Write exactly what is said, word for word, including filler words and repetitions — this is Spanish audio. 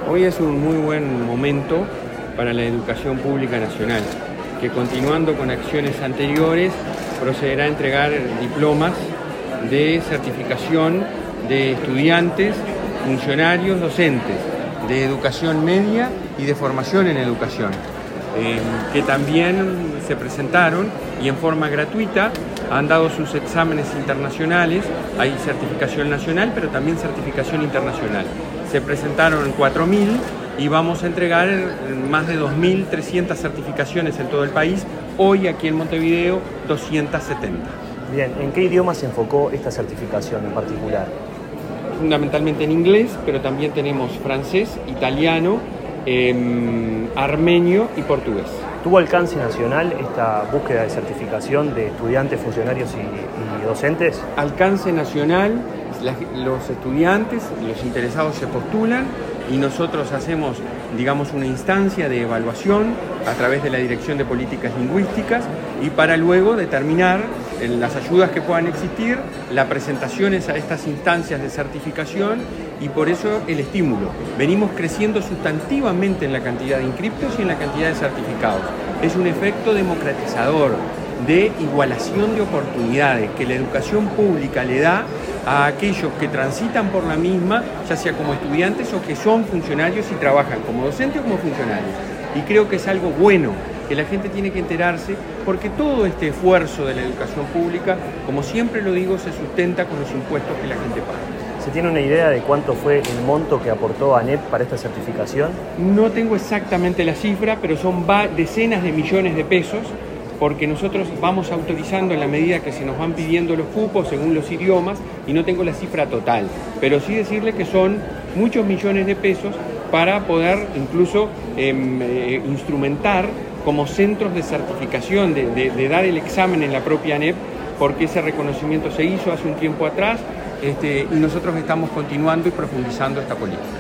Hoy es un muy buen momento para la educación pública nacional, que continuando con acciones anteriores procederá a entregar diplomas de certificación de estudiantes, funcionarios, docentes, de educación media y de formación en educación, eh, que también se presentaron y en forma gratuita han dado sus exámenes internacionales. Hay certificación nacional, pero también certificación internacional. Se presentaron cuatro mil y vamos a entregar más de dos mil trescientas certificaciones en todo el país. Hoy aquí en Montevideo, doscientas setenta. Bien, ¿en qué idioma se enfocó esta certificación en particular? Fundamentalmente en inglés, pero también tenemos francés, italiano, eh, armenio y portugués. ¿Tuvo alcance nacional esta búsqueda de certificación de estudiantes, funcionarios y, y docentes? Alcance nacional, la, los estudiantes, los interesados se postulan y nosotros hacemos, digamos, una instancia de evaluación a través de la Dirección de Políticas Lingüísticas y para luego determinar en las ayudas que puedan existir, las presentaciones a estas instancias de certificación y por eso el estímulo. Venimos creciendo sustantivamente en la cantidad de inscriptos y en la cantidad de certificados. Es un efecto democratizador, de igualación de oportunidades que la educación pública le da a aquellos que transitan por la misma, ya sea como estudiantes o que son funcionarios y trabajan como docentes o como funcionarios. Y creo que es algo bueno, que la gente tiene que enterarse, porque todo este esfuerzo de la educación pública, como siempre lo digo, se sustenta con los impuestos que la gente paga. ¿Se tiene una idea de cuánto fue el monto que aportó ANEP para esta certificación? No tengo exactamente la cifra, pero son decenas de millones de pesos, porque nosotros vamos autorizando en la medida que se nos van pidiendo los cupos según los idiomas y no tengo la cifra total, pero sí decirle que son muchos millones de pesos para poder incluso eh, eh, instrumentar como centros de certificación, de, de, de dar el examen en la propia ANEP, porque ese reconocimiento se hizo hace un tiempo atrás este, y nosotros estamos continuando y profundizando esta política.